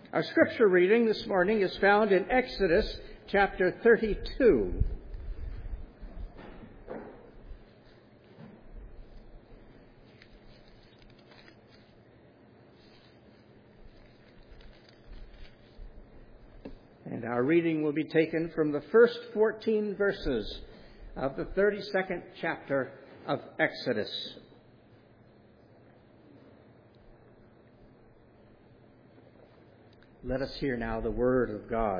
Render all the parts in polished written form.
Our scripture reading this morning is found in Exodus chapter 32. And our reading will be taken from the first 14 verses of the 32nd chapter of Exodus. Let us hear now the word of God.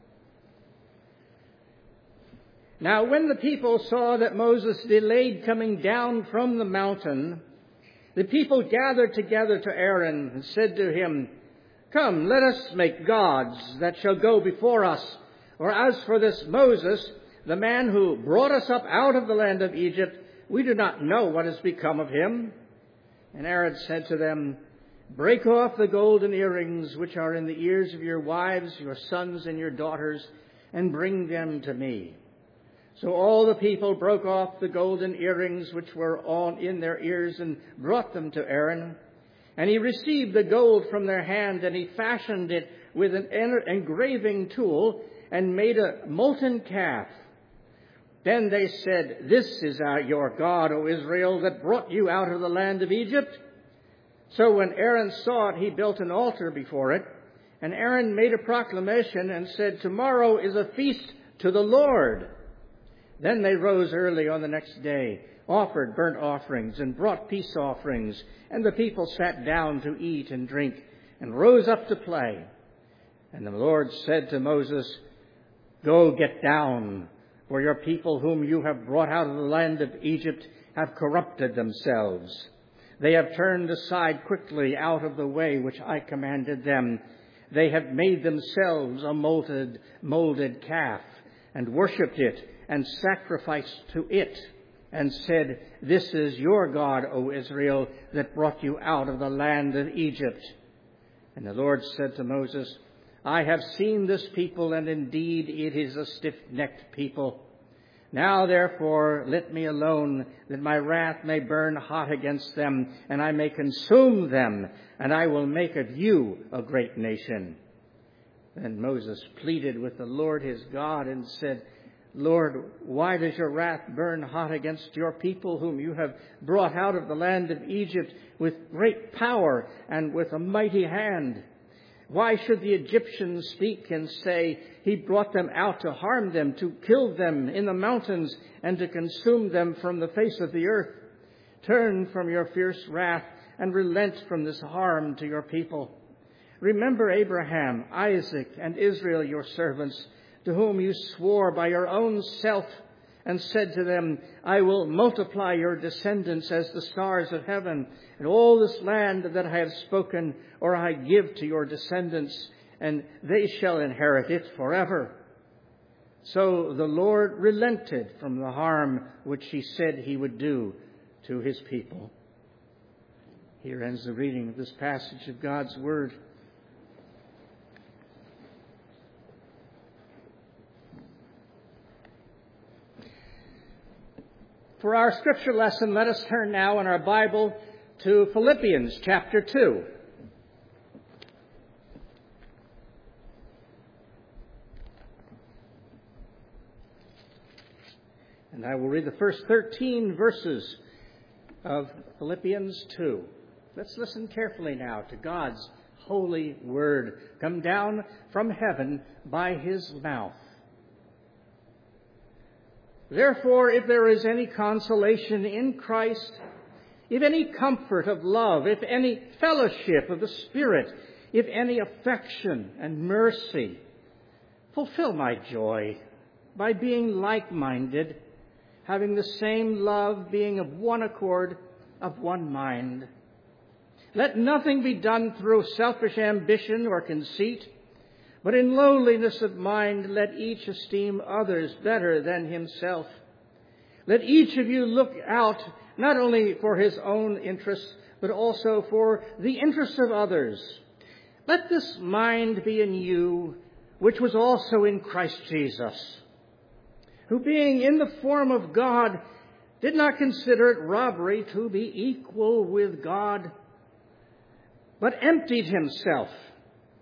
Now when the people saw that Moses delayed coming down from the mountain, the people gathered together to Aaron and said to him, "Come, let us make gods that shall go before us. Or as for this Moses, the man who brought us up out of the land of Egypt, we do not know what has become of him." And Aaron said to them, "Break off the golden earrings which are in the ears of your wives, your sons, and your daughters, and bring them to me." So all the people broke off the golden earrings which were in their ears and brought them to Aaron. And he received the gold from their hand, and he fashioned it with an engraving tool and made a molten calf. Then they said, "This is your God, O Israel, that brought you out of the land of Egypt." So when Aaron saw it, he built an altar before it. And Aaron made a proclamation and said, "Tomorrow is a feast to the Lord." Then they rose early on the next day, offered burnt offerings and brought peace offerings. And the people sat down to eat and drink and rose up to play. And the Lord said to Moses, "Go, get down, for your people whom you have brought out of the land of Egypt have corrupted themselves. They have turned aside quickly out of the way which I commanded them. They have made themselves a molded calf and worshipped it and sacrificed to it and said, 'This is your God, O Israel, that brought you out of the land of Egypt.' And the Lord said to Moses, 'I have seen this people, and indeed it is a stiff-necked people. Now, therefore, let me alone, that my wrath may burn hot against them, and I may consume them, and I will make of you a great nation.' Then Moses pleaded with the Lord his God and said, 'Lord, why does your wrath burn hot against your people whom you have brought out of the land of Egypt with great power and with a mighty hand? Why should the Egyptians speak and say, he brought them out to harm them, to kill them in the mountains, and to consume them from the face of the earth? Turn from your fierce wrath and relent from this harm to your people. Remember Abraham, Isaac, and Israel, your servants, to whom you swore by your own self and said to them, I will multiply your descendants as the stars of heaven, and all this land that I have spoken, or I give to your descendants, and they shall inherit it forever.' So the Lord relented from the harm which he said he would do to his people." Here ends the reading of this passage of God's Word. For our scripture lesson, let us turn now in our Bible to Philippians chapter 2. And I will read the first 13 verses of Philippians 2. Let's listen carefully now to God's holy word, come down from heaven by his mouth. "Therefore, if there is any consolation in Christ, if any comfort of love, if any fellowship of the Spirit, if any affection and mercy, fulfill my joy by being like-minded, having the same love, being of one accord, of one mind. Let nothing be done through selfish ambition or conceit, but in lowliness of mind, let each esteem others better than himself. Let each of you look out not only for his own interests, but also for the interests of others. Let this mind be in you, which was also in Christ Jesus, who being in the form of God, did not consider it robbery to be equal with God, but emptied himself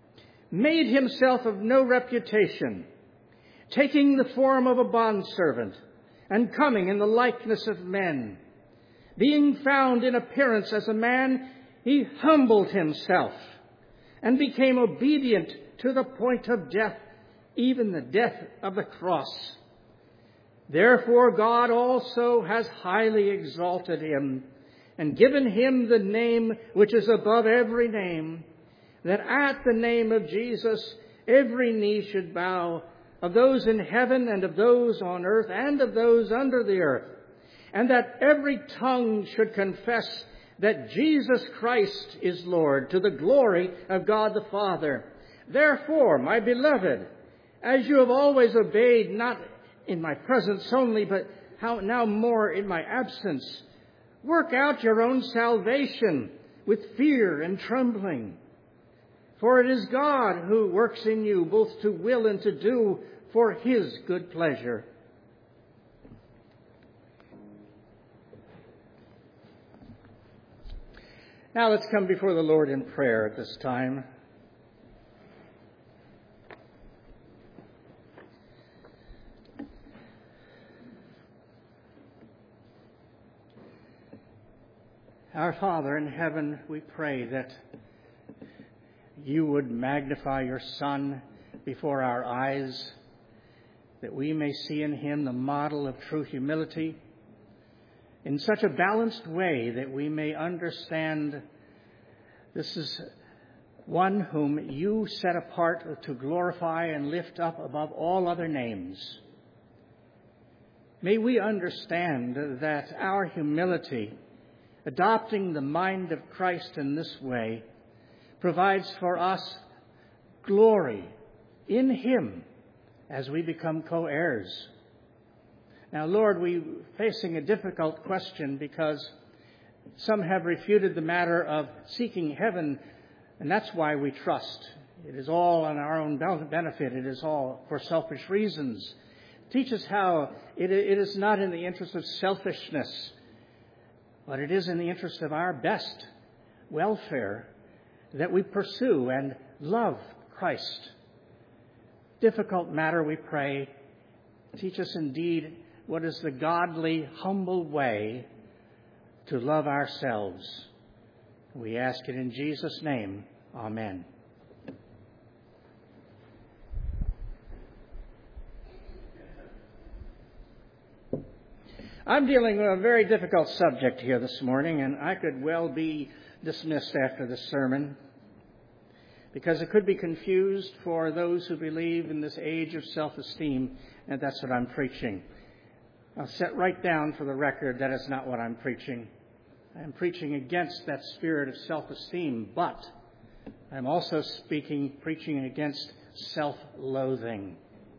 made himself of no reputation, taking the form of a bondservant, and coming in the likeness of men. Being found in appearance as a man, he humbled himself and became obedient to the point of death, even the death of the cross. Therefore God also has highly exalted him and given him the name which is above every name, that at the name of Jesus every knee should bow, of those in heaven and of those on earth and of those under the earth, and that every tongue should confess that Jesus Christ is Lord, to the glory of God the Father. Therefore, my beloved, as you have always obeyed, not in my presence only, but now more in my absence, work out your own salvation with fear and trembling. For it is God who works in you both to will and to do for his good pleasure. Now let's come before the Lord in prayer at this time. Our Father in heaven, we pray that you would magnify your Son before our eyes, that we may see in him the model of true humility in such a balanced way that we may understand this is one whom you set apart to glorify and lift up above all other names. May we understand that our humility, adopting the mind of Christ in this way, provides for us glory in him as we become co-heirs. Now, Lord, we're facing a difficult question because some have refuted the matter of seeking heaven, and that's why we trust. It is all on our own benefit. It is all for selfish reasons. Teach us how it is not in the interest of selfishness, but it is in the interest of our best welfare that we pursue and love Christ. Difficult matter, we pray. Teach us indeed what is the godly, humble way to love ourselves. We ask it in Jesus' name. Amen. I'm dealing with a very difficult subject here this morning, and I could well be dismissed after the sermon because it could be confused for those who believe in this age of self-esteem, and that's what I'm preaching. I'll set right down for the record that is not what I'm preaching. I'm preaching against that spirit of self-esteem, but I'm also preaching against self-loathing.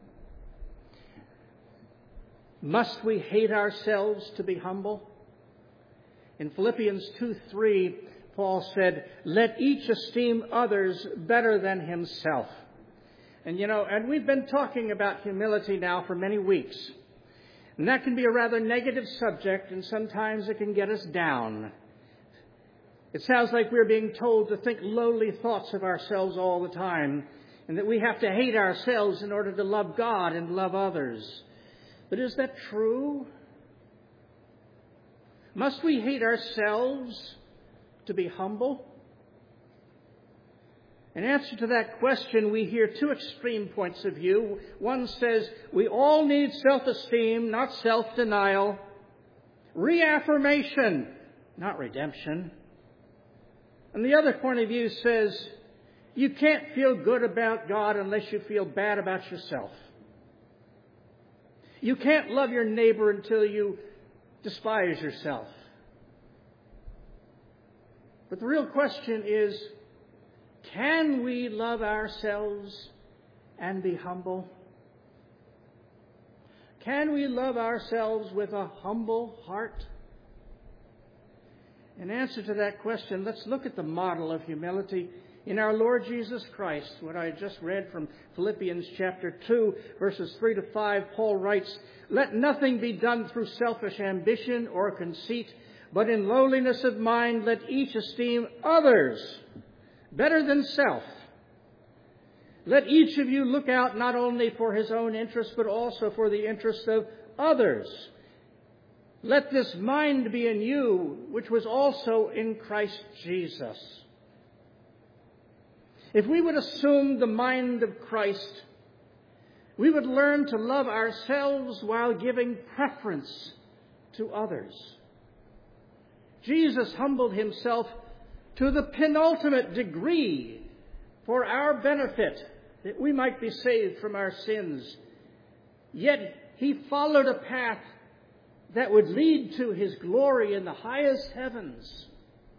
Must we hate ourselves to be humble? In Philippians 2:3, Paul said, "Let each esteem others better than himself." And we've been talking about humility now for many weeks. And that can be a rather negative subject, and sometimes it can get us down. It sounds like we're being told to think lowly thoughts of ourselves all the time, and that we have to hate ourselves in order to love God and love others. But is that true? Must we hate ourselves to be humble? In answer to that question, we hear two extreme points of view. One says we all need self-esteem, not self-denial. Reaffirmation, not redemption. And the other point of view says you can't feel good about God unless you feel bad about yourself. You can't love your neighbor until you despise yourself. But the real question is, can we love ourselves and be humble? Can we love ourselves with a humble heart? In answer to that question, let's look at the model of humility in our Lord Jesus Christ. What I just read from Philippians chapter 2, verses 3 to 5, Paul writes, "Let nothing be done through selfish ambition or conceit, but in lowliness of mind let each esteem others better than self. Let each of you look out not only for his own interest, but also for the interest of others. Let this mind be in you, which was also in Christ Jesus. If we would assume the mind of Christ, we would learn to love ourselves while giving preference to others. Jesus humbled himself to the penultimate degree for our benefit, that we might be saved from our sins. Yet he followed a path that would lead to his glory in the highest heavens.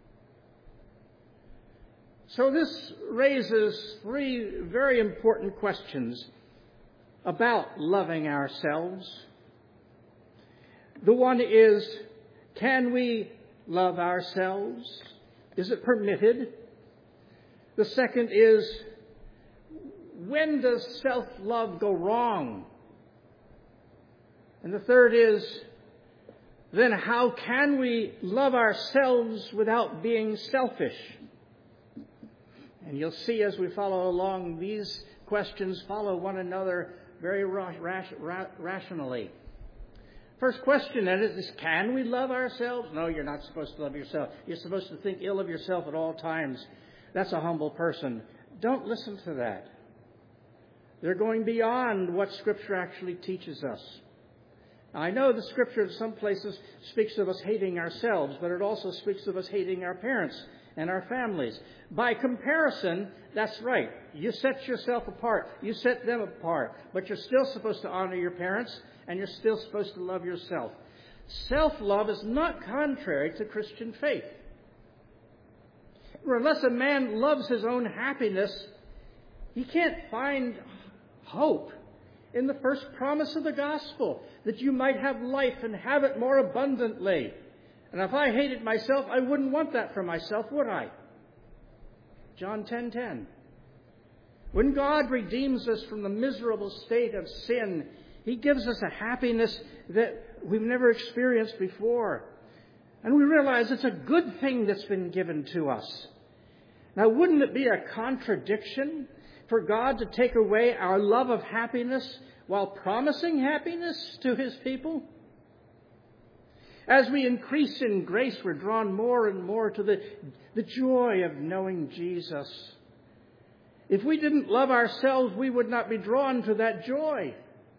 So this raises three very important questions about loving ourselves. The one is, can we love ourselves? Is it permitted? The second is, when does self-love go wrong? And the third is, then how can we love ourselves without being selfish? And you'll see as we follow along, these questions follow one another very rationally. First question then is, can we love ourselves? No, you're not supposed to love yourself. You're supposed to think ill of yourself at all times. That's a humble person. Don't listen to that. They're going beyond what Scripture actually teaches us. I know the Scripture in some places speaks of us hating ourselves, but it also speaks of us hating our parents and our families. By comparison, that's right. You set yourself apart. You set them apart. But you're still supposed to honor your parents, and you're still supposed to love yourself. Self-love is not contrary to Christian faith. Unless a man loves his own happiness, he can't find hope in the first promise of the gospel, that you might have life and have it more abundantly. And if I hated myself, I wouldn't want that for myself, would I? John 10:10. When God redeems us from the miserable state of sin, he gives us a happiness that we've never experienced before. And we realize it's a good thing that's been given to us. Now, wouldn't it be a contradiction for God to take away our love of happiness while promising happiness to his people? As we increase in grace, we're drawn more and more to the joy of knowing Jesus. If we didn't love ourselves, we would not be drawn to that joy.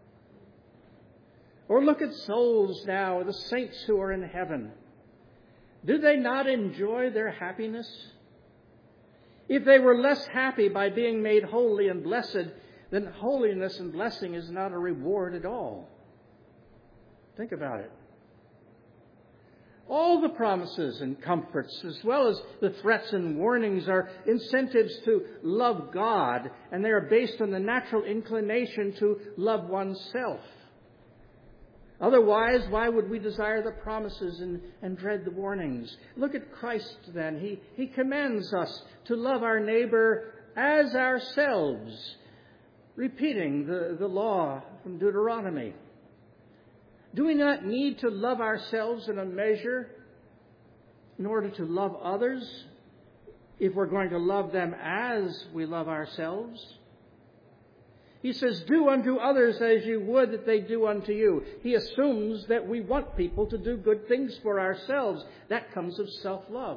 Or look at souls now, the saints who are in heaven. Do they not enjoy their happiness? If they were less happy by being made holy and blessed, then holiness and blessing is not a reward at all. Think about it. All the promises and comforts, as well as the threats and warnings, are incentives to love God, and they are based on the natural inclination to love oneself. Otherwise, why would we desire the promises and dread the warnings? Look at Christ then. He commands us to love our neighbor as ourselves, repeating the law from Deuteronomy. Do we not need to love ourselves in a measure in order to love others if we're going to love them as we love ourselves? He says, do unto others as you would that they do unto you. He assumes that we want people to do good things for ourselves. That comes of self-love.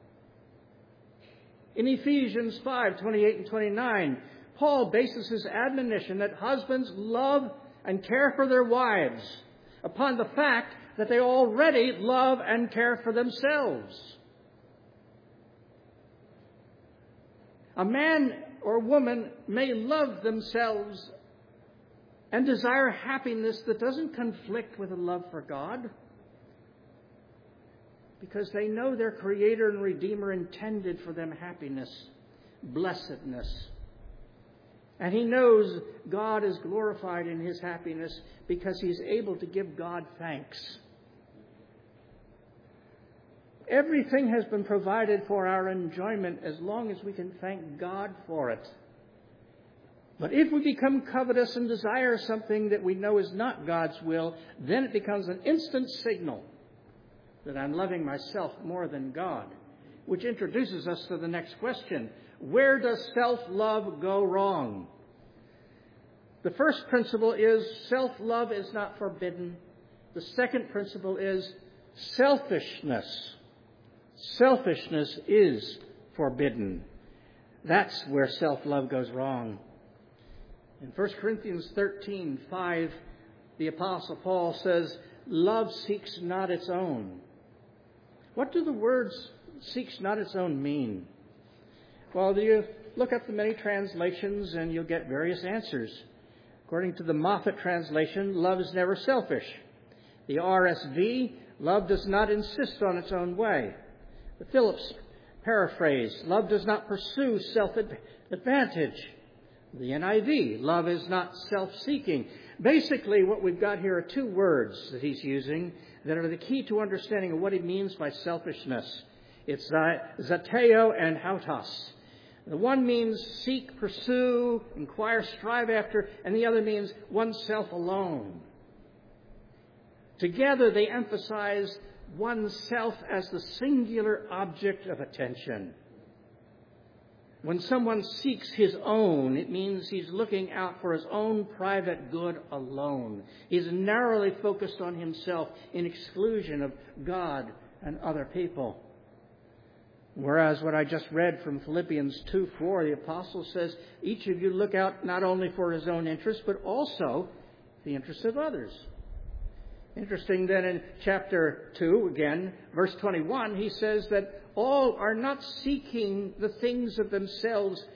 In Ephesians 5:28 and 29, Paul bases his admonition that husbands love and care for their wives upon the fact that they already love and care for themselves. A man or woman may love themselves and desire happiness that doesn't conflict with a love for God, because they know their Creator and Redeemer intended for them happiness, blessedness. And he knows God is glorified in his happiness because he's able to give God thanks. Everything has been provided for our enjoyment as long as we can thank God for it. But if we become covetous and desire something that we know is not God's will, then it becomes an instant signal that I'm loving myself more than God, which introduces us to the next question. Where does self-love go wrong? The first principle is self-love is not forbidden. The second principle is selfishness. Selfishness is forbidden. That's where self-love goes wrong. In 1 Corinthians 13:5, the Apostle Paul says, love seeks not its own. What do the words seeks not its own mean? Well, you look up the many translations and you'll get various answers. According to the Moffat translation, love is never selfish. The RSV, love does not insist on its own way. The Phillips paraphrase, love does not pursue self-advantage. The NIV, love is not self-seeking. Basically, what we've got here are two words that he's using that are the key to understanding of what he means by selfishness. It's zateo and hautos. The one means seek, pursue, inquire, strive after, and the other means oneself alone. Together, they emphasize oneself as the singular object of attention. When someone seeks his own, it means he's looking out for his own private good alone. He's narrowly focused on himself in exclusion of God and other people. Whereas what I just read from Philippians 2:4, the apostle says, each of you look out not only for his own interest, but also the interests of others. Interesting that in chapter 2, again, verse 21, he says that all are not seeking the things of themselves.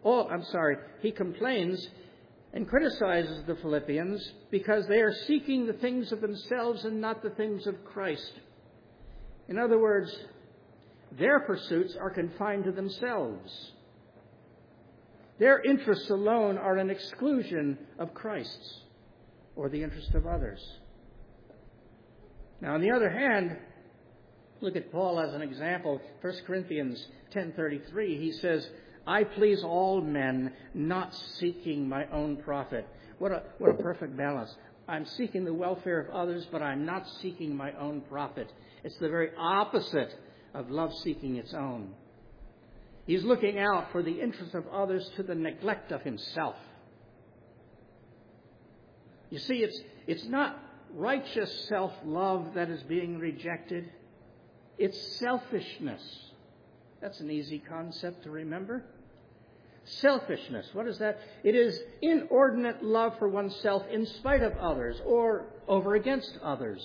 He complains and criticizes the Philippians because they are seeking the things of themselves and not the things of Christ. In other words, their pursuits are confined to themselves. Their interests alone are an exclusion of Christ's or the interest of others. Now, on the other hand, look at Paul as an example. 1 Corinthians 10:33, he says, I please all men, not seeking my own profit. What a perfect balance. I'm seeking the welfare of others, but I'm not seeking my own profit. It's the very opposite of love seeking its own. He's looking out for the interests of others to the neglect of himself. You see, it's not righteous self-love that is being rejected. It's selfishness. That's an easy concept to remember. Selfishness, what is that? It is inordinate love for oneself in spite of others or over against others.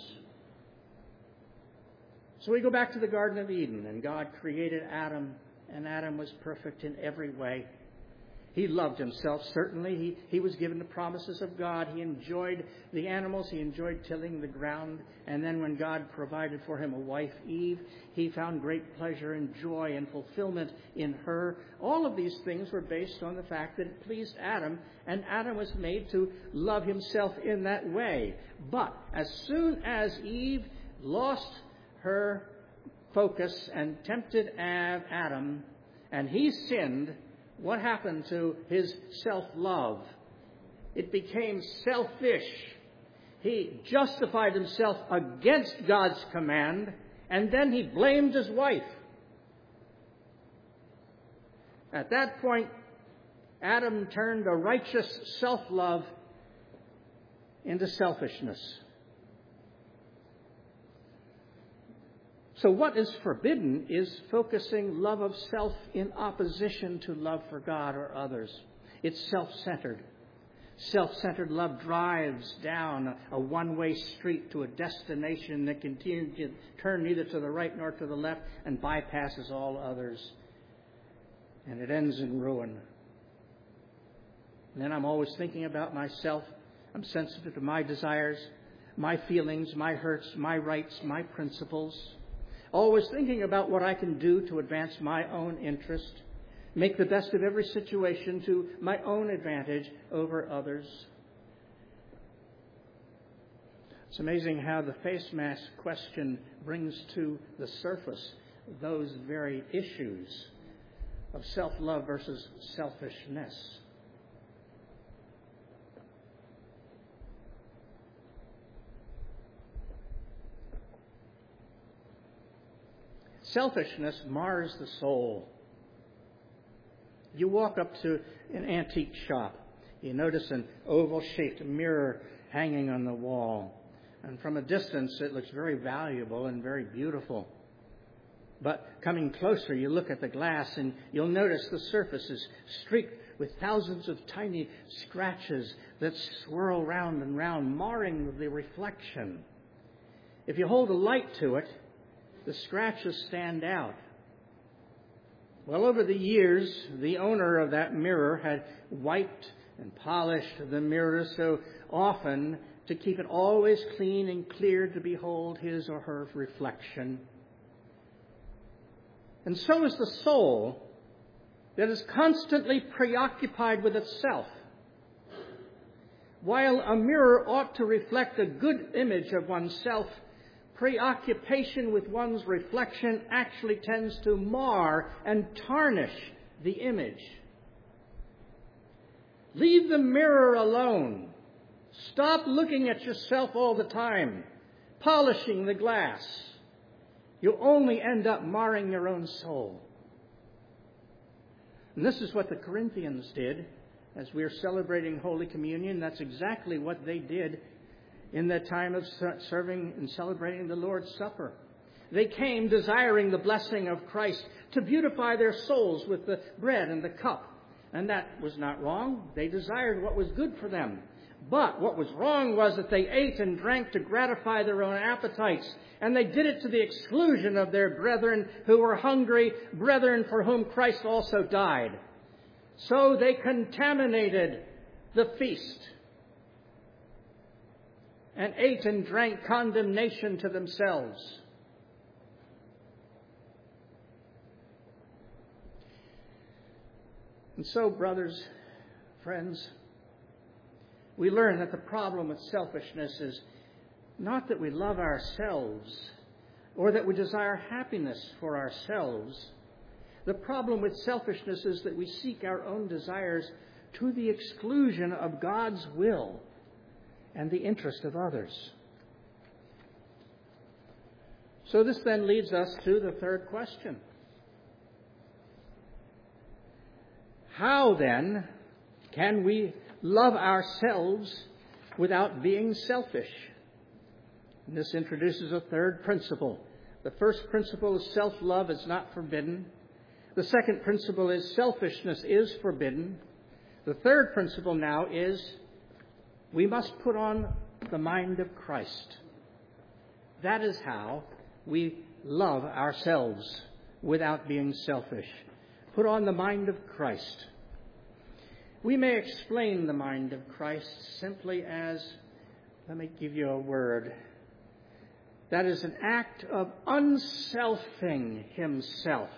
So we go back to the Garden of Eden, and God created Adam, and Adam was perfect in every way. He loved himself, certainly. He was given the promises of God. He enjoyed the animals. He enjoyed tilling the ground. And then when God provided for him a wife, Eve, he found great pleasure and joy and fulfillment in her. All of these things were based on the fact that it pleased Adam, and Adam was made to love himself in that way. But as soon as Eve lost her focus and tempted Adam, and he sinned, what happened to his self-love? It became selfish. He justified himself against God's command, and then he blamed his wife. At that point, Adam turned a righteous self-love into selfishness. So what is forbidden is focusing love of self in opposition to love for God or others. It's self-centered. Self-centered love drives down a one-way street to a destination that continues to turn neither to the right nor to the left and bypasses all others. And it ends in ruin. And then I'm always thinking about myself. I'm sensitive to my desires, my feelings, my hurts, my rights, my principles. Always thinking about what I can do to advance my own interest, make the best of every situation to my own advantage over others. It's amazing how the face mask question brings to the surface those very issues of self-love versus selfishness. Selfishness mars the soul. You walk up to an antique shop. You notice an oval-shaped mirror hanging on the wall. And from a distance, it looks very valuable and very beautiful. But coming closer, you look at the glass and you'll notice the surface is streaked with thousands of tiny scratches that swirl round and round, marring the reflection. If you hold a light to it, the scratches stand out. Well, over the years, the owner of that mirror had wiped and polished the mirror so often to keep it always clean and clear to behold his or her reflection. And so is the soul that is constantly preoccupied with itself. While a mirror ought to reflect a good image of oneself, preoccupation with one's reflection actually tends to mar and tarnish the image. Leave the mirror alone. Stop looking at yourself all the time, polishing the glass. You'll only end up marring your own soul. And this is what the Corinthians did as we are celebrating Holy Communion. That's exactly what they did in the time of serving and celebrating the Lord's Supper. They came desiring the blessing of Christ to beautify their souls with the bread and the cup. And that was not wrong. They desired what was good for them. But what was wrong was that they ate and drank to gratify their own appetites. And they did it to the exclusion of their brethren who were hungry, brethren for whom Christ also died. So they contaminated the feast and ate and drank condemnation to themselves. And so, brothers, friends, we learn that the problem with selfishness is not that we love ourselves or that we desire happiness for ourselves. The problem with selfishness is that we seek our own desires to the exclusion of God's will and the interest of others. So this then leads us to the third question. How then can we love ourselves without being selfish? And this introduces a third principle. The first principle is self-love is not forbidden. The second principle is selfishness is forbidden. The third principle now is we must put on the mind of Christ. That is how we love ourselves without being selfish. Put on the mind of Christ. We may explain the mind of Christ simply as, let me give you a word, that is an act of unselfing himself.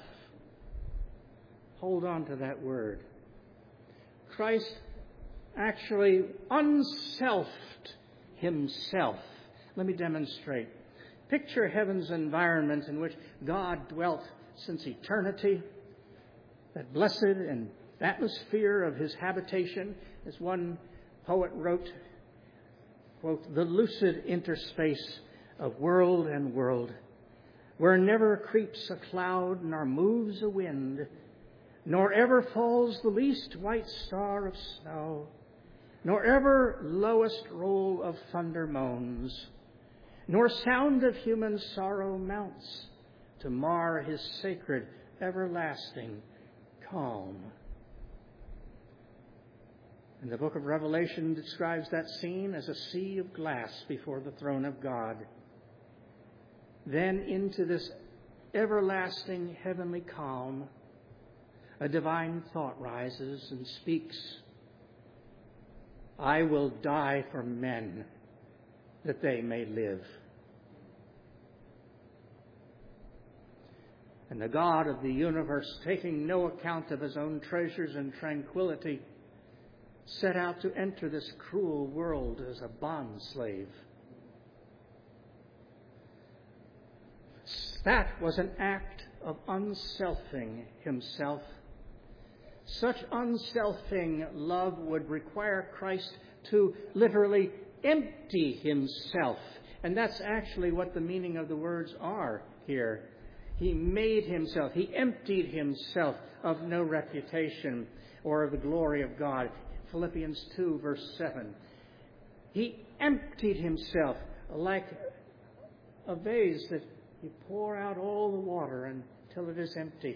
Hold on to that word. Christ actually unselfed himself. Let me demonstrate. Picture heaven's environment in which God dwelt since eternity. That blessed and atmosphere of his habitation, as one poet wrote, quote, the lucid interspace of world and world, where never creeps a cloud nor moves a wind, nor ever falls the least white star of snow, nor ever lowest roll of thunder moans, nor sound of human sorrow mounts to mar his sacred, everlasting calm. And the book of Revelation describes that scene as a sea of glass before the throne of God. Then into this everlasting heavenly calm, a divine thought rises and speaks. I will die for men that they may live. And the God of the universe, taking no account of his own treasures and tranquility, set out to enter this cruel world as a bond slave. That was an act of unselfing himself. Such unselfing love would require Christ to literally empty himself. And that's actually what the meaning of the words are here. He made himself, he emptied himself of no reputation or of the glory of God. Philippians 2, verse 7. He emptied himself like a vase that you pour out all the water until it is empty.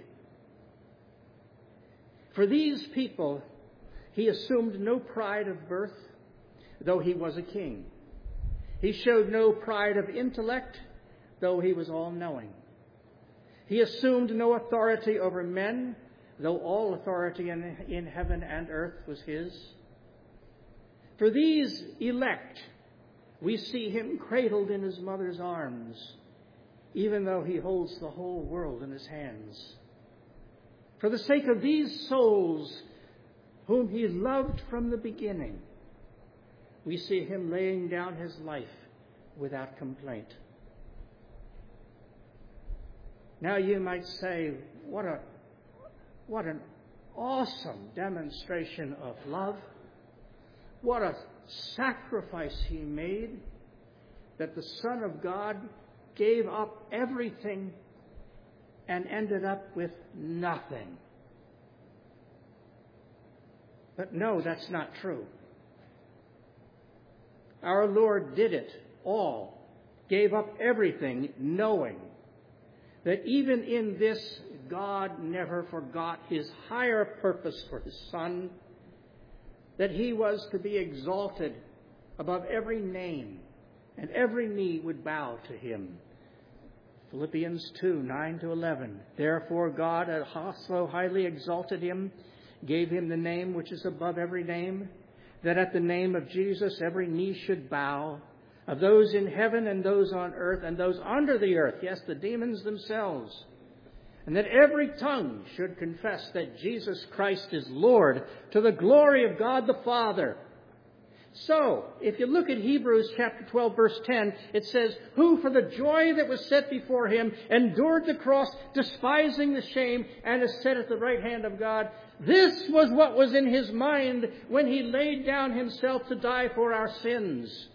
For these people, he assumed no pride of birth, though he was a king. He showed no pride of intellect, though he was all-knowing. He assumed no authority over men, though all authority in heaven and earth was his. For these elect, we see him cradled in his mother's arms, even though he holds the whole world in his hands. For the sake of these souls, whom he loved from the beginning, we see him laying down his life without complaint. Now you might say, what an awesome demonstration of love. What a sacrifice he made, that the Son of God gave up everything and ended up with nothing. But no, that's not true. Our Lord did it all, gave up everything, knowing that even in this, God never forgot his higher purpose for his Son, that he was to be exalted above every name, and every knee would bow to him. Philippians 2, 9-11. Therefore God had so highly exalted him, gave him the name which is above every name, that at the name of Jesus every knee should bow, of those in heaven and those on earth and those under the earth, yes, the demons themselves, and that every tongue should confess that Jesus Christ is Lord, to the glory of God the Father. So, if you look at Hebrews chapter 12, verse 10, it says, who for the joy that was set before him endured the cross, despising the shame, and is set at the right hand of God. This was what was in his mind when he laid down himself to die for our sins.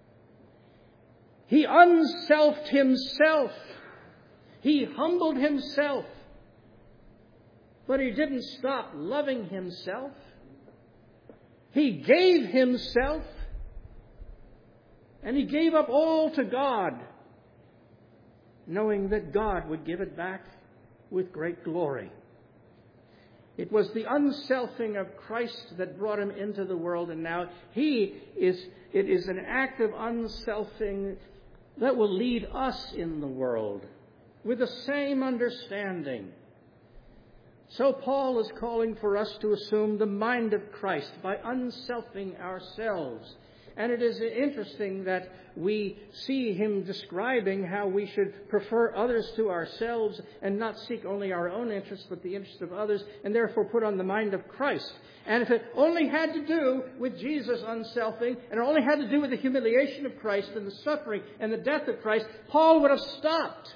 He unselfed himself. He humbled himself. But he didn't stop loving himself. He gave himself. And he gave up all to God, knowing that God would give it back with great glory. It was the unselfing of Christ that brought him into the world, and now it is an act of unselfing that will lead us in the world with the same understanding. So Paul is calling for us to assume the mind of Christ by unselfing ourselves. And it is interesting that we see him describing how we should prefer others to ourselves and not seek only our own interests, but the interests of others, and therefore put on the mind of Christ. And if it only had to do with Jesus unselfing, and it only had to do with the humiliation of Christ and the suffering and the death of Christ, Paul would have stopped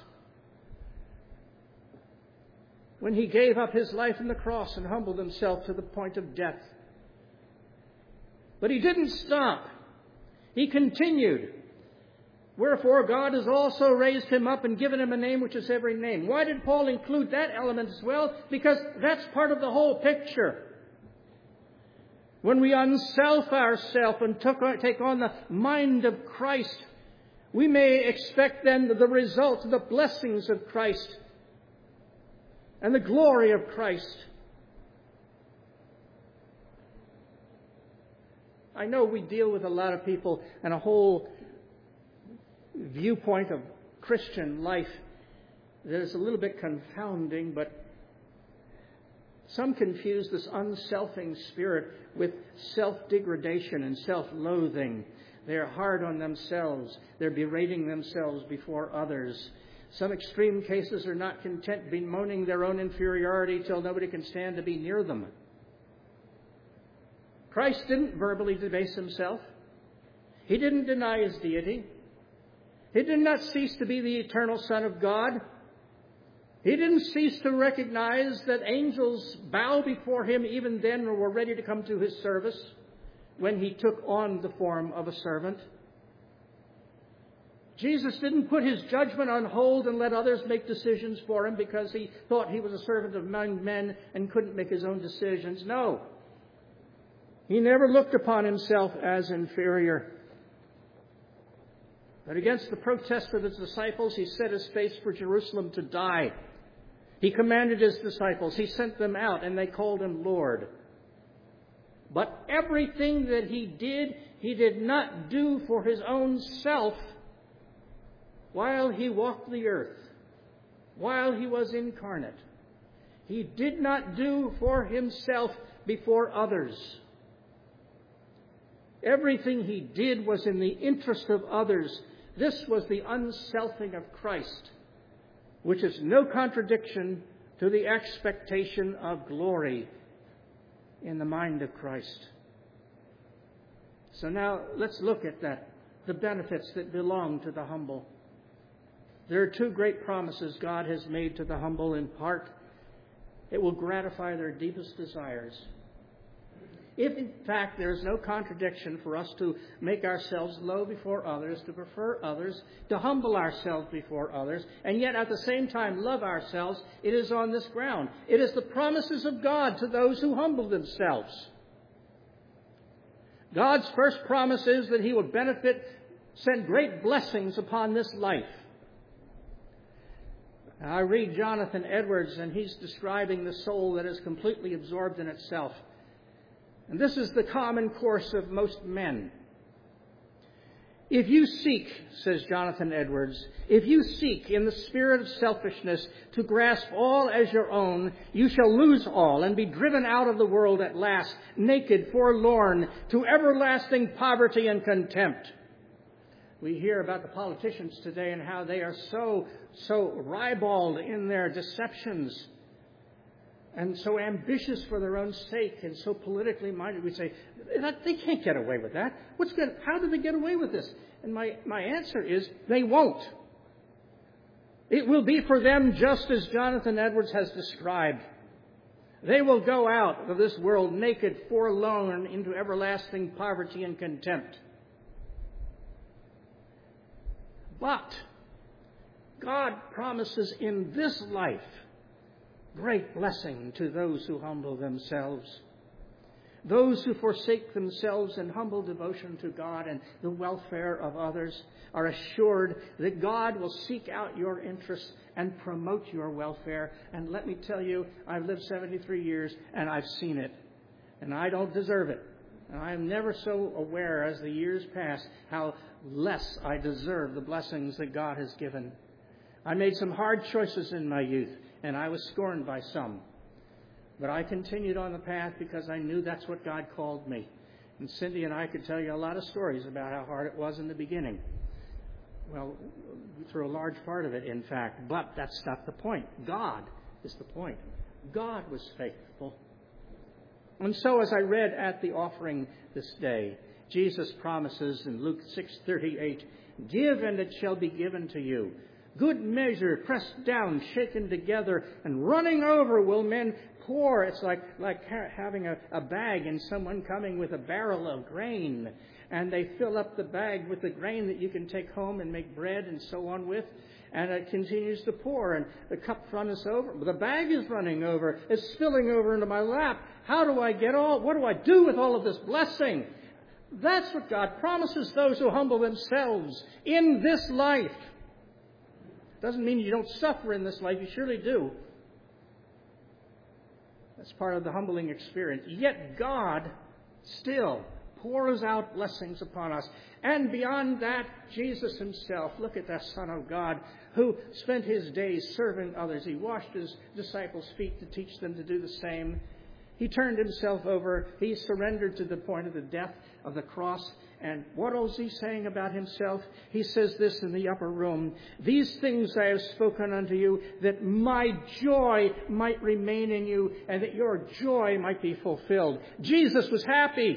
when he gave up his life on the cross and humbled himself to the point of death. But he didn't stop. He continued. Wherefore God has also raised him up and given him a name which is every name. Why did Paul include that element as well? Because that's part of the whole picture. When we unself ourselves and take on the mind of Christ, we may expect then the result of the blessings of Christ and the glory of Christ. I know we deal with a lot of people and a whole viewpoint of Christian life that is a little bit confounding, but some confuse this unselfing spirit with self-degradation and self-loathing. They're hard on themselves. They're berating themselves before others. Some extreme cases are not content bemoaning their own inferiority till nobody can stand to be near them. Christ didn't verbally debase himself. He didn't deny his deity. He did not cease to be the eternal Son of God. He didn't cease to recognize that angels bow before him even then or were ready to come to his service when he took on the form of a servant. Jesus didn't put his judgment on hold and let others make decisions for him because he thought he was a servant of men and couldn't make his own decisions. No. He never looked upon himself as inferior. But against the protest of his disciples, he set his face for Jerusalem to die. He commanded his disciples. He sent them out, and they called him Lord. But everything that he did not do for his own self while he walked the earth, while he was incarnate. He did not do for himself before others. Everything he did was in the interest of others. This was the unselfing of Christ, which is no contradiction to the expectation of glory in the mind of Christ. So now let's look at the benefits that belong to the humble. There are two great promises God has made to the humble. In part, it will gratify their deepest desires. If, in fact, there is no contradiction for us to make ourselves low before others, to prefer others, to humble ourselves before others, and yet at the same time love ourselves, it is on this ground. It is the promises of God to those who humble themselves. God's first promise is that He will send great blessings upon this life. I read Jonathan Edwards, and he's describing the soul that is completely absorbed in itself. And this is the common course of most men. If you seek, says Jonathan Edwards, if you seek in the spirit of selfishness to grasp all as your own, you shall lose all and be driven out of the world at last, naked, forlorn, to everlasting poverty and contempt. We hear about the politicians today and how they are so ribald in their deceptions and so ambitious for their own sake and so politically minded. We say, they can't get away with that. How do they get away with this? And my answer is, they won't. It will be for them just as Jonathan Edwards has described. They will go out of this world naked, forlorn, into everlasting poverty and contempt. But God promises in this life great blessing to those who humble themselves. Those who forsake themselves in humble devotion to God and the welfare of others are assured that God will seek out your interests and promote your welfare. And let me tell you, I've lived 73 years and I've seen it. And I don't deserve it. And I am never so aware as the years pass how less I deserve the blessings that God has given. I made some hard choices in my youth, and I was scorned by some. But I continued on the path because I knew that's what God called me. And Cindy and I could tell you a lot of stories about how hard it was in the beginning. Well, through a large part of it, in fact. But that's not the point. God is the point. God was faithful. And so as I read at the offering this day, Jesus promises in Luke 6:38, "Give, and it shall be given to you. Good measure, pressed down, shaken together, and running over will men pour." It's like having a bag and someone coming with a barrel of grain. And they fill up the bag with the grain that you can take home and make bread and so on with. And it continues to pour, and the cup runs over. The bag is running over. It's spilling over into my lap. What do I do with all of this blessing? That's what God promises those who humble themselves in this life. Doesn't mean you don't suffer in this life. You surely do. That's part of the humbling experience. Yet God still pours out blessings upon us. And beyond that, Jesus himself, look at that Son of God, who spent his days serving others. He washed his disciples' feet to teach them to do the same. He turned himself over. He surrendered to the point of the death of the cross. And what was he saying about himself? He says this in the upper room: "These things I have spoken unto you, that my joy might remain in you, and that your joy might be fulfilled." Jesus was happy.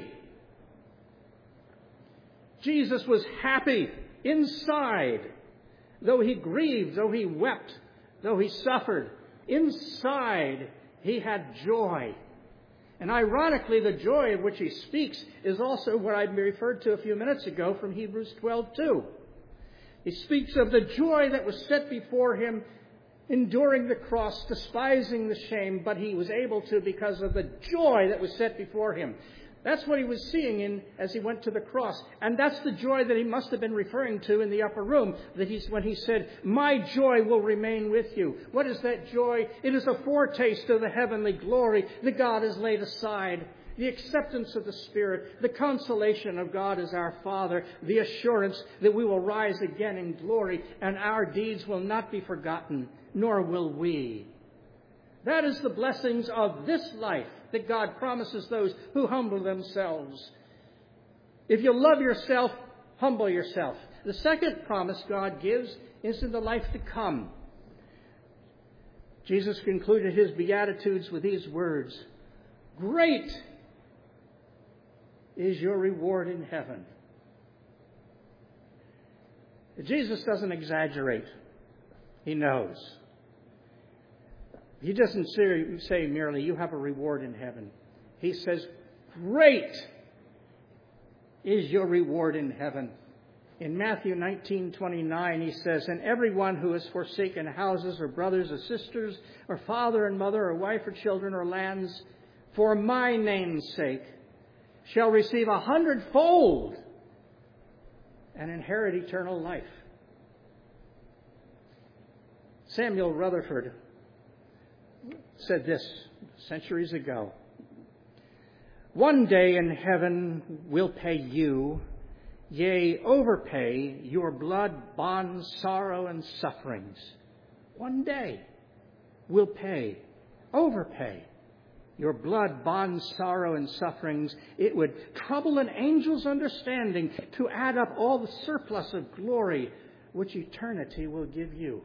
Jesus was happy inside. Though he grieved, though he wept, though he suffered, inside he had joy. And ironically, the joy of which he speaks is also what I referred to a few minutes ago from Hebrews 12:2. He speaks of the joy that was set before him, enduring the cross, despising the shame, but he was able to because of the joy that was set before him. That's what he was seeing as he went to the cross. And that's the joy that he must have been referring to in the upper room, when he said, "My joy will remain with you." What is that joy? It is a foretaste of the heavenly glory that God has laid aside. The acceptance of the Spirit, the consolation of God as our Father, the assurance that we will rise again in glory and our deeds will not be forgotten, nor will we. That is the blessings of this life that God promises those who humble themselves. If you love yourself, humble yourself. The second promise God gives is in the life to come. Jesus concluded his Beatitudes with these words, "Great is your reward in heaven." Jesus doesn't exaggerate. He knows. He doesn't say merely, "You have a reward in heaven." He says, "Great is your reward in heaven." In Matthew 19:29, he says, "And everyone who has forsaken houses or brothers or sisters or father and mother or wife or children or lands for my name's sake shall receive 100-fold and inherit eternal life." Samuel Rutherford said this centuries ago, "One day in heaven will pay you, yea, overpay your blood, bond, sorrow, and sufferings." One day will pay, overpay your blood, bond, sorrow, and sufferings. It would trouble an angel's understanding to add up all the surplus of glory which eternity will give you.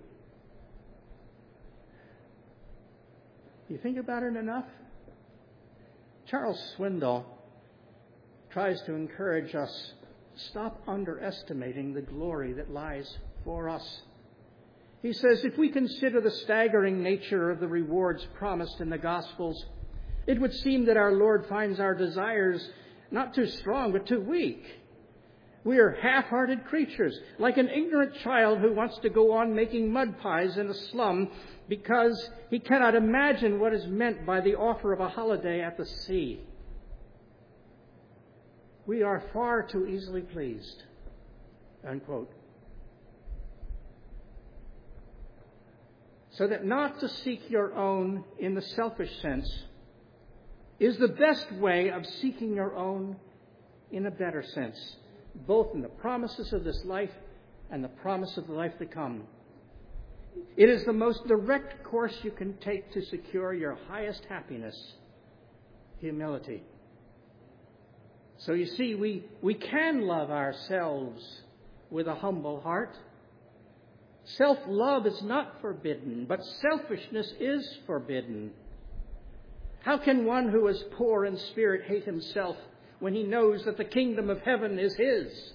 You think about it enough? Charles Swindoll tries to encourage us, stop underestimating the glory that lies for us. He says, if we consider the staggering nature of the rewards promised in the Gospels, it would seem that our Lord finds our desires not too strong, but too weak. We are half-hearted creatures, like an ignorant child who wants to go on making mud pies in a slum because he cannot imagine what is meant by the offer of a holiday at the sea. We are far too easily pleased. Unquote. So that not to seek your own in the selfish sense is the best way of seeking your own in a better sense, both in the promises of this life and the promise of the life to come. It is the most direct course you can take to secure your highest happiness, humility. So you see, we can love ourselves with a humble heart. Self-love is not forbidden, but selfishness is forbidden. How can one who is poor in spirit hate himself when he knows that the kingdom of heaven is his?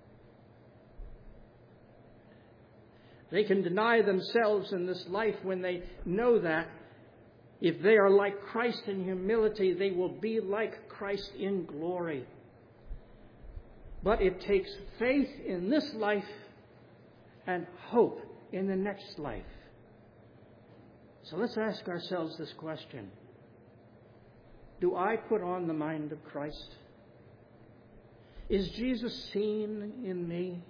They can deny themselves in this life when they know that if they are like Christ in humility, they will be like Christ in glory. But it takes faith in this life and hope in the next life. So let's ask ourselves this question. Do I put on the mind of Christ? Is Jesus seen in me?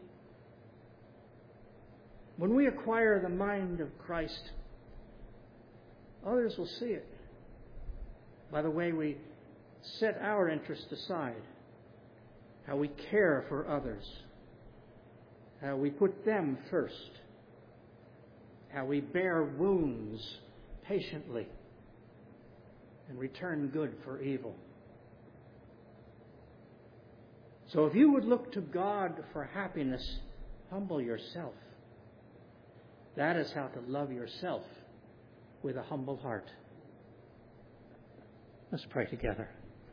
When we acquire the mind of Christ, others will see it by the way we set our interests aside, how we care for others, how we put them first, how we bear wounds patiently and return good for evil. So if you would look to God for happiness, humble yourself. That is how to love yourself with a humble heart. Let's pray together.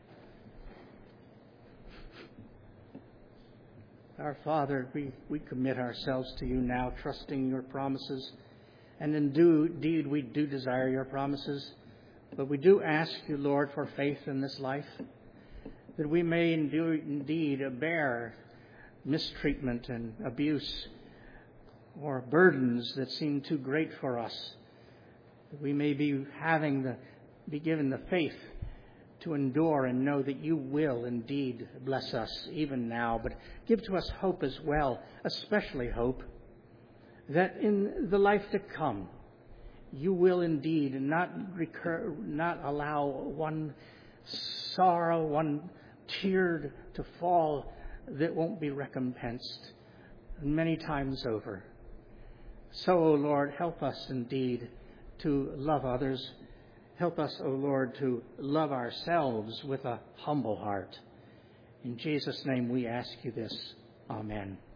Our Father, we commit ourselves to you now, trusting your promises. And indeed, we do desire your promises. But we do ask you, Lord, for faith in this life, that we may indeed bear mistreatment and abuse or burdens that seem too great for us. That we may be given the faith to endure and know that you will indeed bless us even now. But give to us hope as well, especially hope that in the life to come, you will indeed not allow one sorrow, one tear to fall that won't be recompensed many times over. So, O Lord, help us indeed to love others. Help us, O Lord, to love ourselves with a humble heart. In Jesus' name we ask you this. Amen.